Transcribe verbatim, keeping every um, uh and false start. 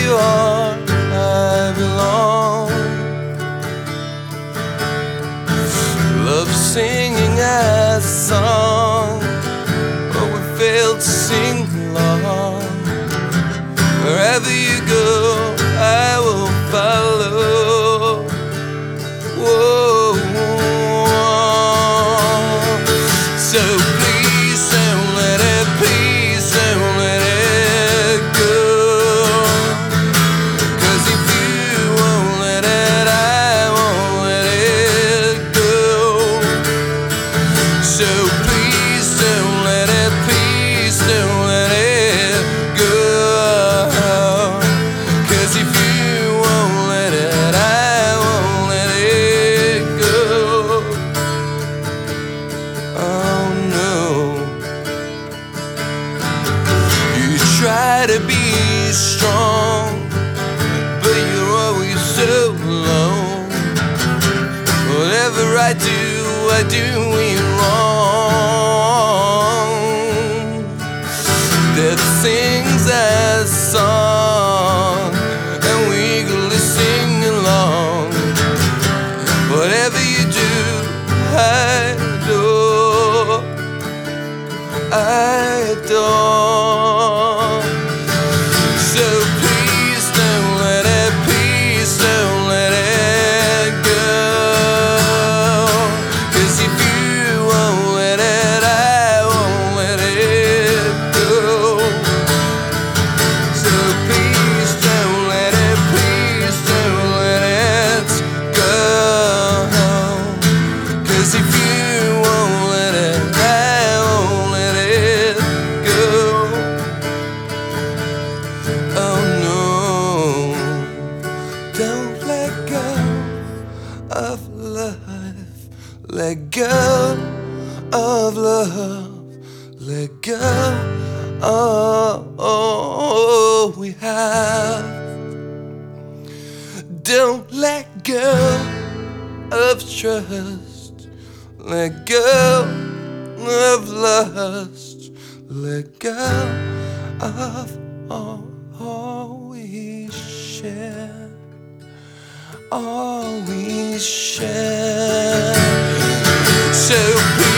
you are, I belong. Love singing a song, but we failed to sing along. Wherever you go, I will follow. Whoa. So please don't let it, please don't let it go. 'Cause if you won't let it, I won't let it go. So please don't let it, please don't let it go. 'Cause if you won't let it, I won't let it go. Oh no. You try to be strong, but you're always so alone. Whatever I do, I do it wrong. That sings a song, and we eagerly sing along. Whatever you do, I adore, I adore. So please don't let it, please don't let it go. 'Cause if you won't let it, I won't let it go. So please don't let it, please don't let it go. 'Cause if you won't let it, I won't let it go. Oh no. Don't let go of love. Let go of love. Let go of all we have. Don't let go of trust. Let go of lust. Let go of all, all we share. All we share. So